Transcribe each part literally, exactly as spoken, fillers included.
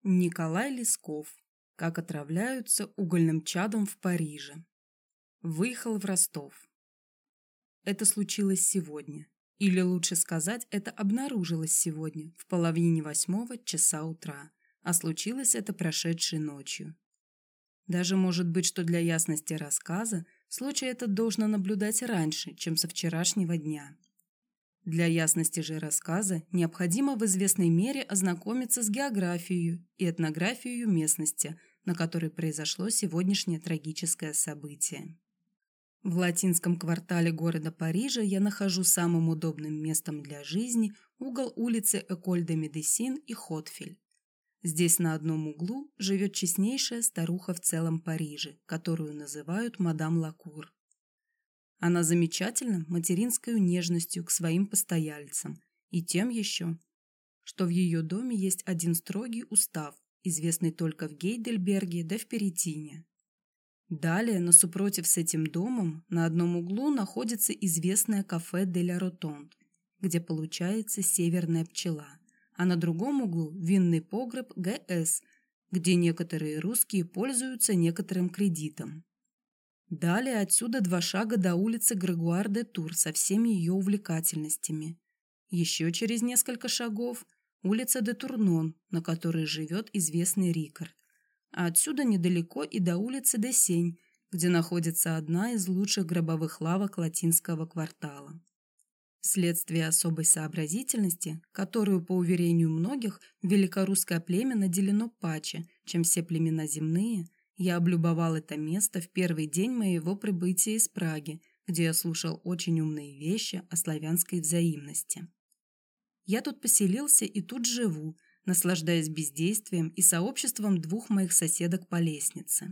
Николай Лесков. Как отравляются угольным чадом в Париже. Выехал в Ростов. Это случилось сегодня. Или лучше сказать, это обнаружилось сегодня, в половине восьмого часа утра, а случилось это прошедшей ночью. Даже может быть, что для ясности рассказа случай этот должно наблюдать раньше, чем со вчерашнего дня. Для ясности же рассказа необходимо в известной мере ознакомиться с географией и этнографией местности, на которой произошло сегодняшнее трагическое событие. В латинском квартале города Парижа я нахожу самым удобным местом для жизни угол улицы Эколь-де-Медесин и Хотфель. Здесь на одном углу живет честнейшая старуха в целом Париже, которую называют мадам Лакур. Она замечательна материнской нежностью к своим постояльцам и тем еще, что в ее доме есть один строгий устав, известный только в Гейдельберге да в Перетине. Далее, на супротив с этим домом, на одном углу находится известное кафе «Де ля Ротонде», где получается северная пчела, а на другом углу винный погреб Гэ Эс, где некоторые русские пользуются некоторым кредитом. Далее отсюда два шага до улицы Грегуар-де-Тур со всеми ее увлекательностями. Еще через несколько шагов улица де Турнон, на которой живет известный Рикард. А отсюда недалеко и до улицы де Сень, где находится одна из лучших гробовых лавок латинского квартала. Вследствие особой сообразительности, которую, по уверению многих, великорусское племя наделено паче, чем все племена земные, я облюбовал это место в первый день моего прибытия из Праги, где я слушал очень умные вещи о славянской взаимности. Я тут поселился и тут живу, наслаждаясь бездействием и сообществом двух моих соседок по лестнице.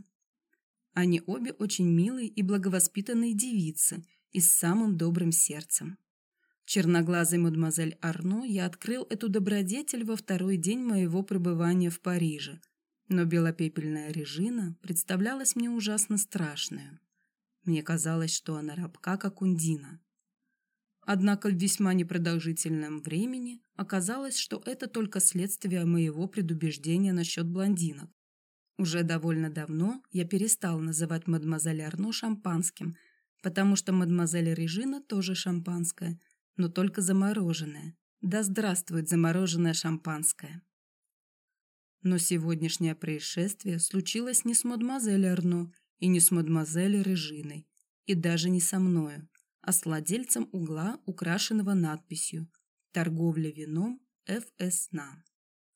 Они обе очень милые и благовоспитанные девицы и с самым добрым сердцем. Черноглазой мадемуазель Арно я открыл эту добродетель во второй день моего пребывания в Париже, но белопепельная Режина представлялась мне ужасно страшной. Мне казалось, что она рабка, как Ундина. Однако в весьма непродолжительном времени оказалось, что это только следствие моего предубеждения насчет блондинок. Уже довольно давно я перестал называть мадемуазель Арно шампанским, потому что мадемуазель Режина тоже шампанское, но только замороженное. Да здравствует замороженное шампанское! Но сегодняшнее происшествие случилось не с мадемуазель Арно и не с мадемуазель Режиной, и даже не со мною, а с владельцем угла, украшенного надписью «Торговля вином Ф С Н А».